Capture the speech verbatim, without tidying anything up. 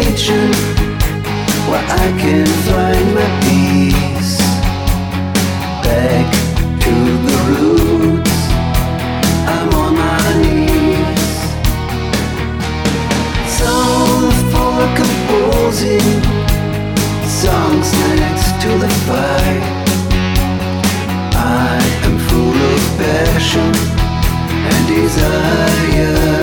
region where I can find my peace. Back to the roots, I'm on my knees. Sound for composing songs next to the fire. I am full of passion and desire.